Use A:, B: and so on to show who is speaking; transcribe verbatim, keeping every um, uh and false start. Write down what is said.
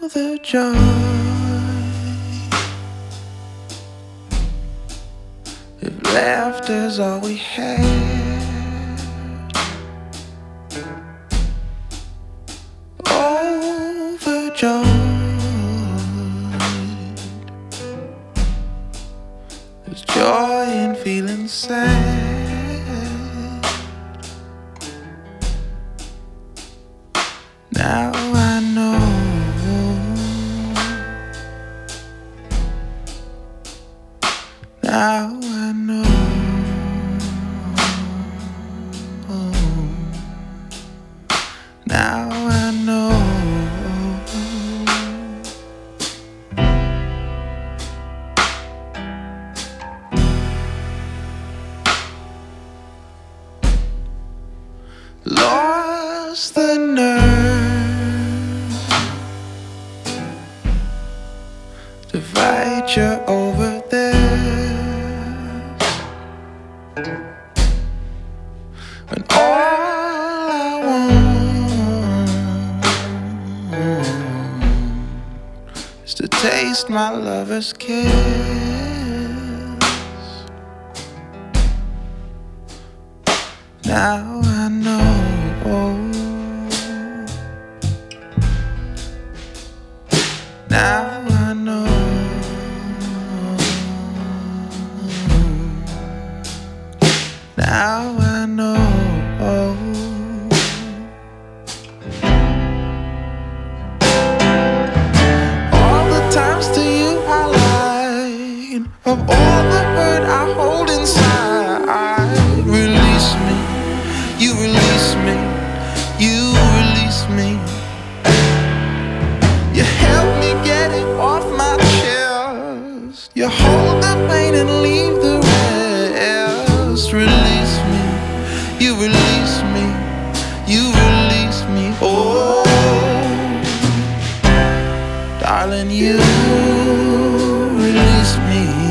A: the joy. If laughter's all we had, overjoyed. There's joy in feeling sad. Now I know. Now I know. Now I know. Lost the nerve to fight you over there, when all I want is to taste my lover's kiss. Now I know. Now I know. Now I know. All the times to you I lied, of all the hurt I hold inside. Release me, you release me, you release me. You help me get it off my chest. You hold the pain and leave the rest. Release me, you release me, you release me. Oh, darling, you release me.